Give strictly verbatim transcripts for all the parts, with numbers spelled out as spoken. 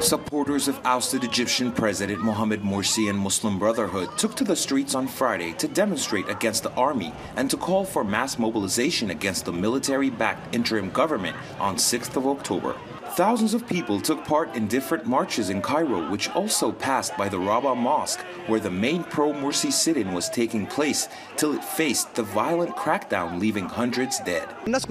Supporters of ousted Egyptian President Mohamed Morsi and Muslim Brotherhood took to the streets on Friday to demonstrate against the army and to call for mass mobilization against the military-backed interim government on sixth of October. Thousands of people took part in different marches in Cairo, which also passed by the Rabaa Mosque, where the main pro-Morsi sit-in was taking place, till it faced the violent crackdown, leaving hundreds dead.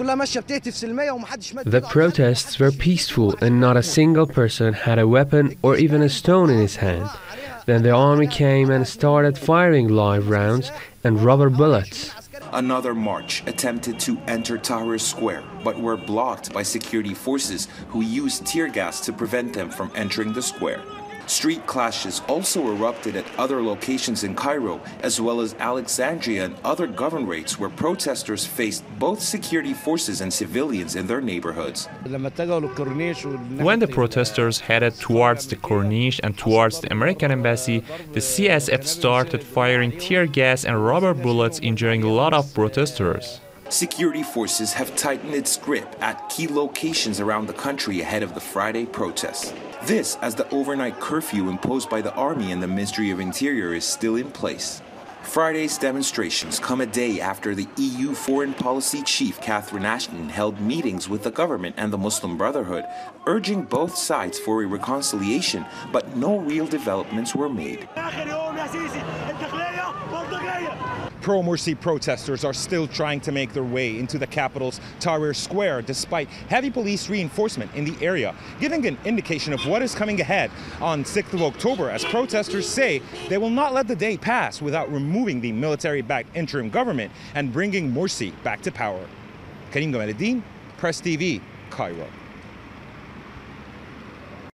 The protests were peaceful and not a single person had a weapon or even a stone in his hand. Then the army came and started firing live rounds and rubber bullets. Another march attempted to enter Tahrir Square, but were blocked by security forces who used tear gas to prevent them from entering the square. Street clashes also erupted at other locations in Cairo, as well as Alexandria and other governorates where protesters faced both security forces and civilians in their neighborhoods. When the protesters headed towards the Corniche and towards the American embassy, the C S F started firing tear gas and rubber bullets, injuring a lot of protesters. Security forces have tightened its grip at key locations around the country ahead of the Friday protests. This as the overnight curfew imposed by the Army and the Ministry of Interior is still in place. Friday's demonstrations come a day after the E U foreign policy chief Catherine Ashton held meetings with the government and the Muslim Brotherhood, urging both sides for a reconciliation, but no real developments were made. Pro-Morsi protesters are still trying to make their way into the capital's Tahrir Square despite heavy police reinforcement in the area, giving an indication of what is coming ahead on sixth of October, as protesters say they will not let the day pass without removing the military-backed interim government and bringing Morsi back to power. Karim Gamaluddin, Press T V, Cairo.